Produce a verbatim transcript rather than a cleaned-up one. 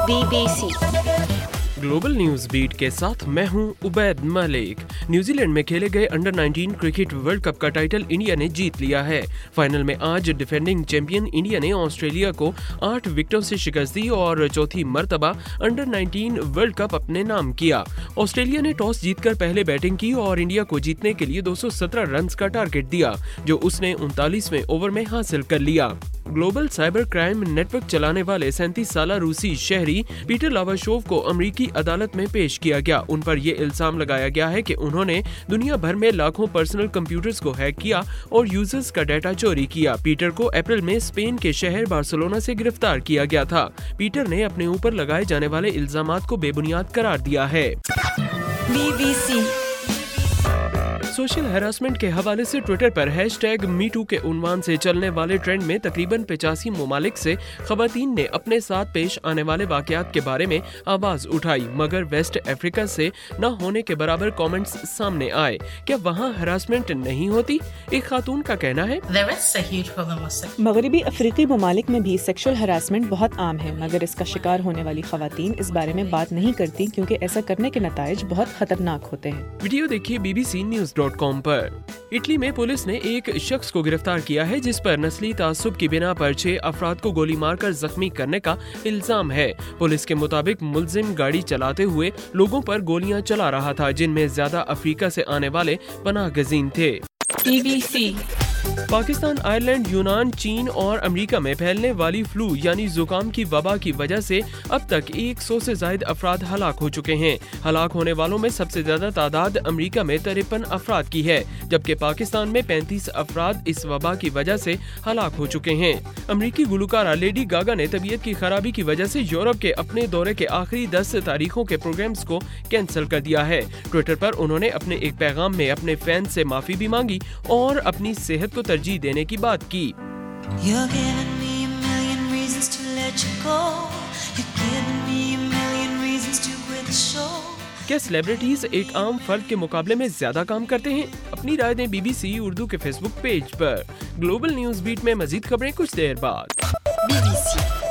Be B C global news beat के साथ मैं हूं उबैद मलिक। न्यूजीलैंड में खेले गए under nineteen cricket world cup का टाइटल इंडिया ने जीत लिया है। फाइनल में आज डिफेंडिंग चैंपियन इंडिया ने ऑस्ट्रेलिया को आठ विकेटों से शिकस्त दी और चौथी मर्तबा अंडर नाइनटीन वर्ल्ड कप अपने नाम किया। ऑस्ट्रेलिया ने टॉस जीतकर पहले बैटिंग की और इंडिया को जीतने के लिए दो सौ सत्रह रन का टारगेट दिया, जो उसने उनतालीसवें ओवर में हासिल कर लिया। ग्लोबल साइबर क्राइम नेटवर्क चलाने वाले सैंतीस साल रूसी शहरी पीटर लावाशोव को अमेरिकी अदालत में पेश किया गया। उन पर यह इल्जाम लगाया गया है कि उन्होंने दुनिया भर में लाखों पर्सनल कंप्यूटर्स को हैक किया और यूजर्स का डाटा चोरी किया। पीटर को अप्रैल में स्पेन के शहर बार्सिलोना से गिरफ्तार किया गया था। पीटर ने अपने ऊपर लगाए जाने वाले इल्जामात को बेबुनियाद करार दिया है। B B C social harassment के हवाले से ट्विटर पर हैशटैग मी टू के उन्वान से चलने वाले ट्रेंड में तकरीबन पचासी ममालिक से खवातीन ने अपने साथ पेश आने वाले वाकयात के बारे में आवाज उठाई, मगर वेस्ट अफ्रीका से न होने के बराबर कमेंट्स सामने आए। क्या वहाँ हैरासमेंट नहीं होती? एक खातून का कहना है, मगरबी अफ्रीकी ममालिक में भी सेक्सुअल हैरासमेंट बहुत आम है, मगर इसका शिकार होने वाली खवातीन इस बारे में बात नहीं करती क्योंकि ऐसा करने के नताइज बहुत खतरनाक होते हैं। वीडियो देखिए B B C news dot com पर। इटली में पुलिस ने एक शख्स को गिरफ्तार किया है जिस पर नस्ली तासुब की बिना पर छह अफराद को गोली मारकर जख्मी करने का इल्जाम है। पुलिस के मुताबिक मुलजिम गाड़ी चलाते हुए लोगों पर गोलियां चला रहा था, जिनमें ज्यादा अफ्रीका से आने वाले पनाह गजीन थे। B B C Pakistan, Ireland, यूनान, चीन और अमेरिका में फैलने वाली फ्लू यानी जुकाम की वबा की वजह से अब तक सौ से ज्यादा अफराद हलाक हो चुके हैं। हलाक होने वालों में सबसे ज्यादा तादाद अमेरिका में तिरपन अफराद की है, जबकि पाकिस्तान में पैंतीस अफराद इस वबा की वजह से हलाक हो चुके हैं। अमेरिकी गुलकारा लेडी गागा ने तबीयत की खराबी की वजह से यूरोप के अपने दौरे के आखिरी दस तारीखों के प्रोग्राम्स को कैंसिल कर दिया है। ट्विटर पर उन्होंने अपने एक पैगाम में अपने फैन से माफी भी मांगी और अपनी सेहत को तरजीह देने की बात की। क्या सेलिब्रिटीज एक आम फर्द के मुकाबले में ज्यादा काम करते हैं? अपनी राय दें बीबीसी उर्दू के फेसबुक पेज पर। ग्लोबल न्यूज बीट में मजीद खबरें कुछ देर बाद। बी बी सी